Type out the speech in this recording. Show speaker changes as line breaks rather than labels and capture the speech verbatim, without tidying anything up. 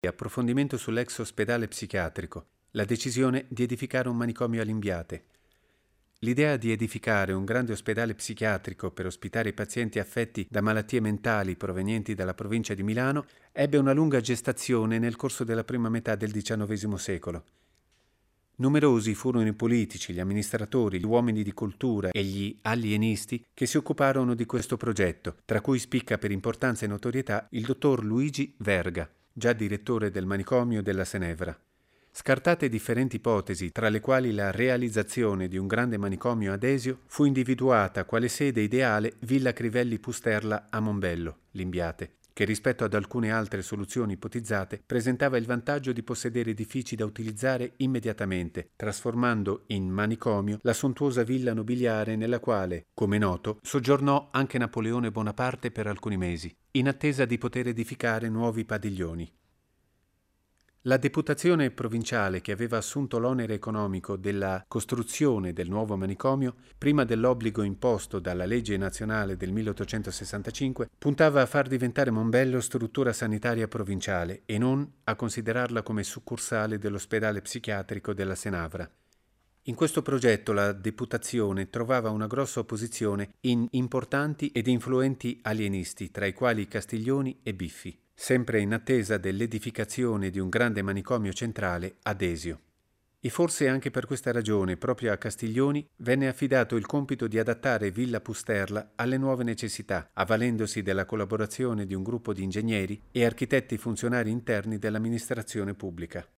Approfondimento sull'ex ospedale psichiatrico. La decisione di edificare un manicomio a Limbiate. L'idea di edificare un grande ospedale psichiatrico per ospitare i pazienti affetti da malattie mentali provenienti dalla provincia di Milano ebbe una lunga gestazione nel corso della prima metà del diciannovesimo secolo. Numerosi furono i politici, gli amministratori, gli uomini di cultura e gli alienisti che si occuparono di questo progetto, tra cui spicca per importanza e notorietà il dottor Luigi Verga, già direttore del manicomio della Senevra. Scartate differenti ipotesi, tra le quali la realizzazione di un grande manicomio ad Esio, fu individuata quale sede ideale Villa Crivelli Pusterla a Mombello, Limbiate, che rispetto ad alcune altre soluzioni ipotizzate presentava il vantaggio di possedere edifici da utilizzare immediatamente, trasformando in manicomio la sontuosa villa nobiliare nella quale, come noto, soggiornò anche Napoleone Bonaparte per alcuni mesi, in attesa di poter edificare nuovi padiglioni. La deputazione provinciale che aveva assunto l'onere economico della costruzione del nuovo manicomio, prima dell'obbligo imposto dalla legge nazionale del milleottocentosessantacinque, puntava a far diventare Mombello struttura sanitaria provinciale e non a considerarla come succursale dell'ospedale psichiatrico della Senavra. In questo progetto la deputazione trovava una grossa opposizione in importanti ed influenti alienisti, tra i quali Castiglioni e Biffi, sempre in attesa dell'edificazione di un grande manicomio centrale ad Esio. E forse anche per questa ragione, proprio a Castiglioni, venne affidato il compito di adattare Villa Pusterla alle nuove necessità, avvalendosi della collaborazione di un gruppo di ingegneri e architetti funzionari interni dell'amministrazione pubblica.